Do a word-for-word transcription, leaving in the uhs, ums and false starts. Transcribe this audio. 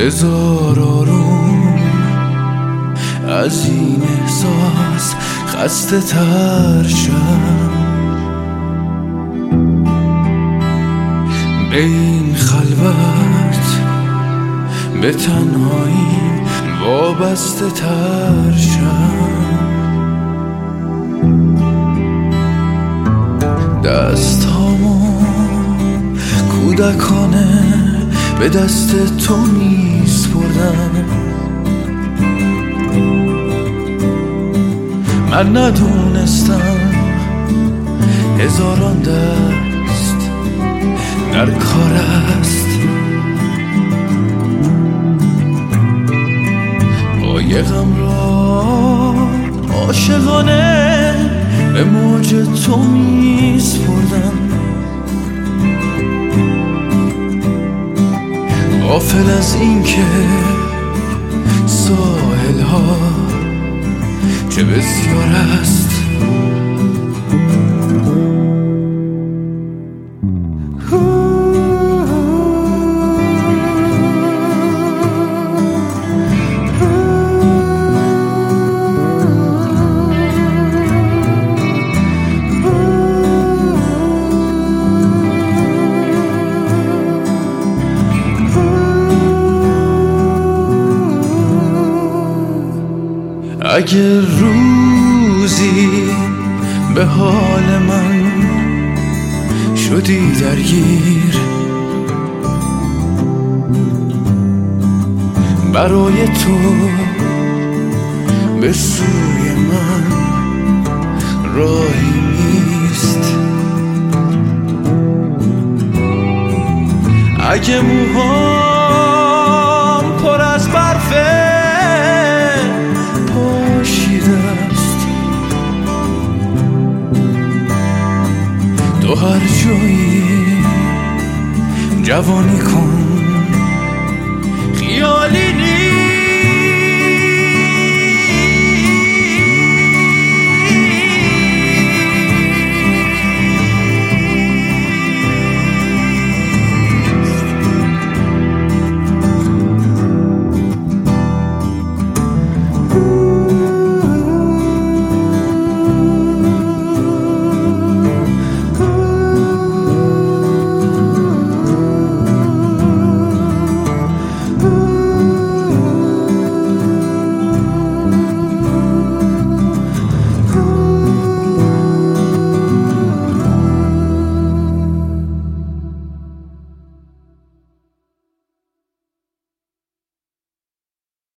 بذار آروم از این احساس خسته تر شم، به این خلوت به تنهایی وابسته تر شم. دست هامو کودکانه به دست تو میسپردم، من ندونستم هزاران دست در کار است. قایقم را عاشقانه به موج تو میسپردم، غافل از این که ساحل ها چه بسیار است. اگه روزی به حال من شدی درگیر، برای تو به سوی من راهی نیست. اگه موهام پر از برفه تو هر جایی جوانی کن